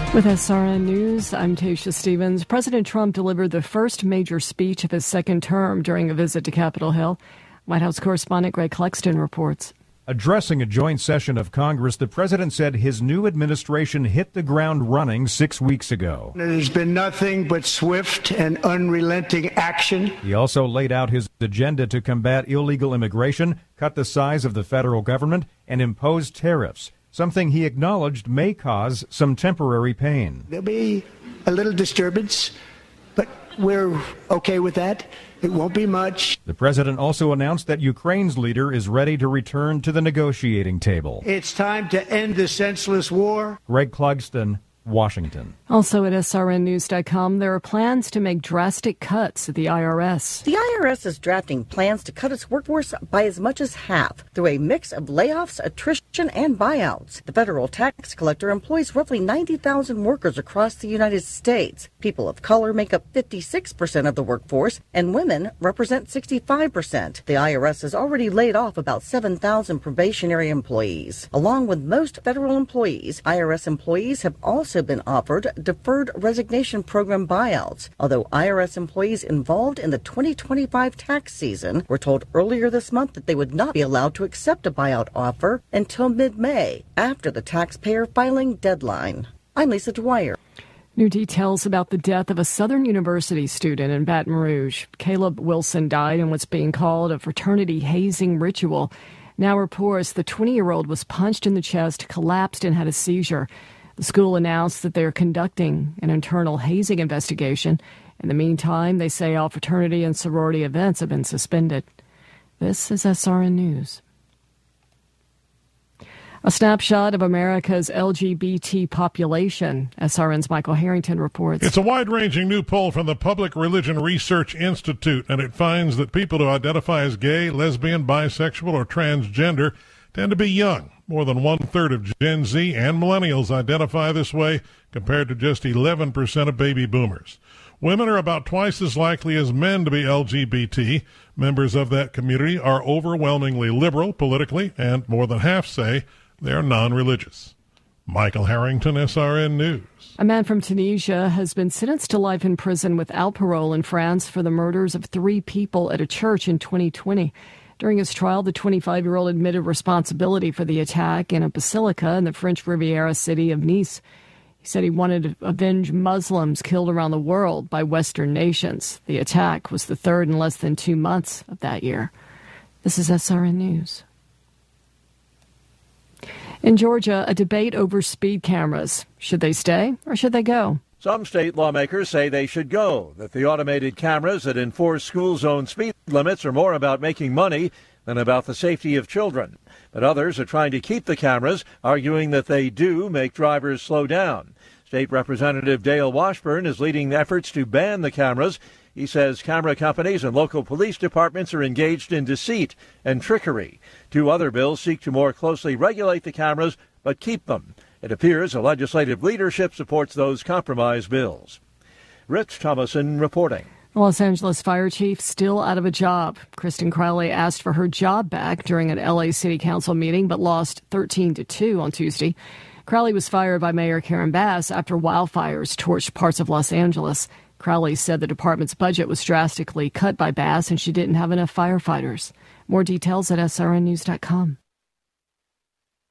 With SRN News, I'm Tasha Stevens. President Trump delivered the first major speech of his second term during a visit to Capitol Hill. White House correspondent Greg Clugston reports. Addressing a joint session of Congress, the president said his new administration hit the ground running 6 weeks ago. It has been nothing but swift and unrelenting action. He also laid out his agenda to combat illegal immigration, cut the size of the federal government, and impose tariffs, something he acknowledged may cause some temporary pain. There'll be a little disturbance, but we're okay with that. It won't be much. The president also announced that Ukraine's leader is ready to return to the negotiating table. It's time to end the senseless war. Greg Clugston, Washington. Also at srnnews.com, there are plans to make drastic cuts at the IRS. The IRS is drafting plans to cut its workforce by as much as half through a mix of layoffs, attrition, and buyouts. The federal tax collector employs roughly 90,000 workers across the United States. People of color make up 56% of the workforce, and women represent 65%. The IRS has already laid off about 7,000 probationary employees. Along with most federal employees, IRS employees have also been offered deferred resignation program buyouts. Although IRS employees involved in the 2025 tax season were told earlier this month that they would not be allowed to accept a buyout offer until mid-May, after the taxpayer filing deadline. I'm Lisa Dwyer. New details about the death of a Southern University student in Baton Rouge. Caleb Wilson died in what's being called a fraternity hazing ritual. Now reports the 20-year-old was punched in the chest, collapsed, and had a seizure. The school announced that they are conducting an internal hazing investigation. In the meantime, they say all fraternity and sorority events have been suspended. This is SRN News. A snapshot of America's LGBT population. SRN's Michael Harrington reports. It's a wide-ranging new poll from the Public Religion Research Institute, and it finds that people who identify as gay, lesbian, bisexual, or transgender tend to be young. More than one-third of Gen Z and millennials identify this way, compared to just 11% of baby boomers. Women are about twice as likely as men to be LGBT. Members of that community are overwhelmingly liberal politically, and more than half say they are non-religious. Michael Harrington, SRN News. A man from Tunisia has been sentenced to life in prison without parole in France for the murders of 3 people at a church in 2020. During his trial, the 25-year-old admitted responsibility for the attack in a basilica in the French Riviera city of Nice. He said he wanted to avenge Muslims killed around the world by Western nations. The attack was the third in less than 2 months of that year. This is SRN News. In Georgia, a debate over speed cameras. Should they stay or should they go? Some state lawmakers say they should go, that the automated cameras that enforce school zone speed limits are more about making money than about the safety of children. But others are trying to keep the cameras, arguing that they do make drivers slow down. State Representative Dale Washburn is leading efforts to ban the cameras. He says camera companies and local police departments are engaged in deceit and trickery. 2 other bills seek to more closely regulate the cameras, but keep them. It appears the legislative leadership supports those compromise bills. Rich Thomason reporting. The Los Angeles fire chief still out of a job. Kristen Crowley asked for her job back during an L.A. City Council meeting, but lost 13-2 on Tuesday. Crowley was fired by Mayor Karen Bass after wildfires torched parts of Los Angeles. Crowley said the department's budget was drastically cut by Bass and she didn't have enough firefighters. More details at srnnews.com.